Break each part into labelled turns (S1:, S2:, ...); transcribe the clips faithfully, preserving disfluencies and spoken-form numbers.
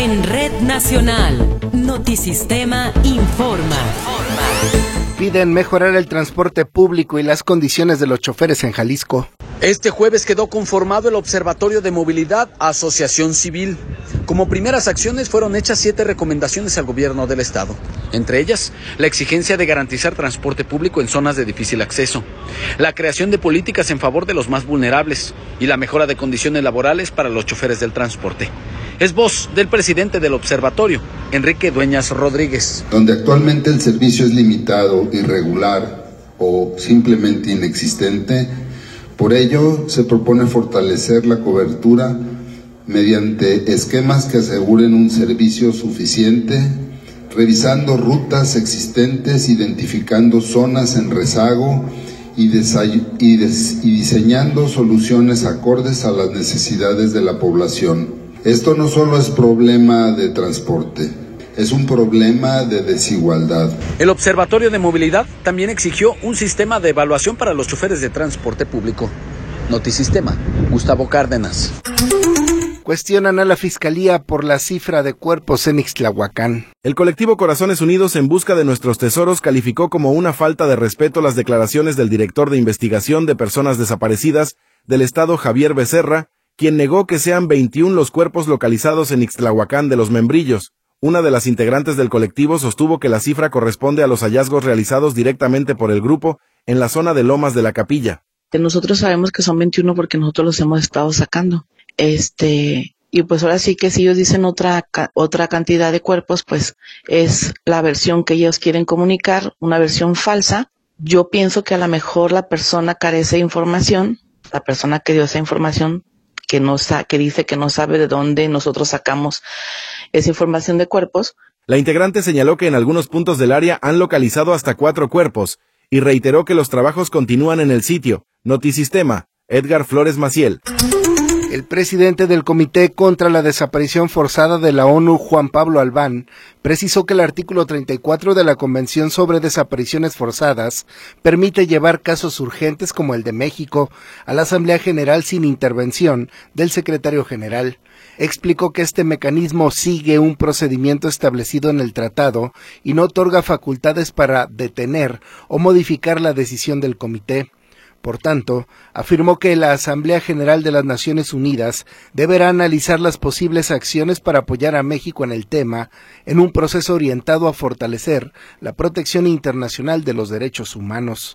S1: En Red Nacional, Notisistema informa.
S2: Piden mejorar el transporte público y las condiciones de los choferes en Jalisco.
S3: Este jueves quedó conformado el Observatorio de Movilidad Asociación Civil. Como primeras acciones fueron hechas siete recomendaciones al gobierno del estado. Entre ellas, la exigencia de garantizar transporte público en zonas de difícil acceso, la creación de políticas en favor de los más vulnerables y la mejora de condiciones laborales para los choferes del transporte. Es voz del presidente del observatorio, Enrique Dueñas Rodríguez.
S4: Donde actualmente el servicio es limitado, irregular o simplemente inexistente, por ello se propone fortalecer la cobertura mediante esquemas que aseguren un servicio suficiente, revisando rutas existentes, identificando zonas en rezago y, y, des y diseñando soluciones acordes a las necesidades de la población. Esto no solo es problema de transporte, es un problema de desigualdad.
S3: El Observatorio de Movilidad también exigió un sistema de evaluación para los choferes de transporte público. Notisistema, Gustavo Cárdenas.
S2: Cuestionan a la Fiscalía por la cifra de cuerpos en Ixtlahuacán.
S5: El colectivo Corazones Unidos en Busca de Nuestros Tesoros calificó como una falta de respeto las declaraciones del director de investigación de personas desaparecidas del estado, Javier Becerra, quien negó que sean veintiún los cuerpos localizados en Ixtlahuacán de los Membrillos. Una de las integrantes del colectivo sostuvo que la cifra corresponde a los hallazgos realizados directamente por el grupo en la zona de Lomas de la Capilla.
S6: Nosotros sabemos que son veintiuno porque nosotros los hemos estado sacando. Este, y pues ahora sí que si ellos dicen otra, otra cantidad de cuerpos, pues es la versión que ellos quieren comunicar, una versión falsa. Yo pienso que a lo mejor la persona carece de información, la persona que dio esa información, que no sa que dice que no sabe de dónde nosotros sacamos esa información de cuerpos.
S5: La integrante señaló que en algunos puntos del área han localizado hasta cuatro cuerpos y reiteró que los trabajos continúan en el sitio. Notisistema, Edgar Flores Maciel.
S2: El presidente del Comité contra la Desaparición Forzada de la ONU, Juan Pablo Albán, precisó que el artículo treinta y cuatro de la Convención sobre Desapariciones Forzadas permite llevar casos urgentes como el de México a la Asamblea General sin intervención del secretario general. Explicó que este mecanismo sigue un procedimiento establecido en el tratado y no otorga facultades para detener o modificar la decisión del comité. Por tanto, afirmó que la Asamblea General de las Naciones Unidas deberá analizar las posibles acciones para apoyar a México en el tema, en un proceso orientado a fortalecer la protección internacional de los derechos humanos.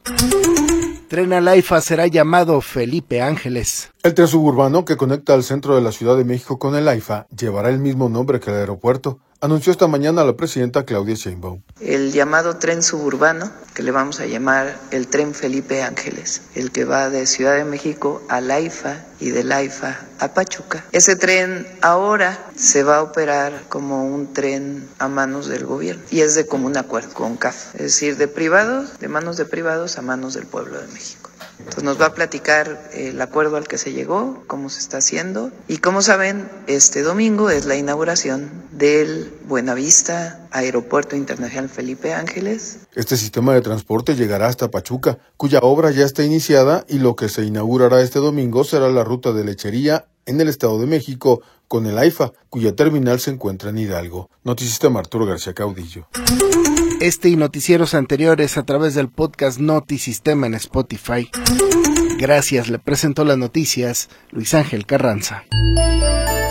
S2: Tren al AIFA será llamado Felipe Ángeles.
S7: El tren suburbano que conecta al centro de la Ciudad de México con el AIFA llevará el mismo nombre que el aeropuerto, anunció esta mañana la presidenta Claudia Sheinbaum.
S8: El llamado tren suburbano, que le vamos a llamar el tren Felipe Ángeles, el que va de Ciudad de México al AIFA y del AIFA a Pachuca. Ese tren ahora se va a operar como un tren a manos del gobierno y es de común acuerdo con C A F, es decir, de privados, de manos de privados a manos del pueblo de México. Entonces nos va a platicar el acuerdo al que se llegó, cómo se está haciendo y como saben, este domingo es la inauguración del Buenavista Aeropuerto Internacional Felipe Ángeles.
S7: Este sistema de transporte llegará hasta Pachuca, cuya obra ya está iniciada y lo que se inaugurará este domingo será la ruta de lechería en el Estado de México con el AIFA, cuya terminal se encuentra en Hidalgo. Notisistema Arturo García Caudillo.
S2: Este y noticieros anteriores a través del podcast Notisistema en Spotify. Gracias, le presentó las noticias Luis Ángel Carranza.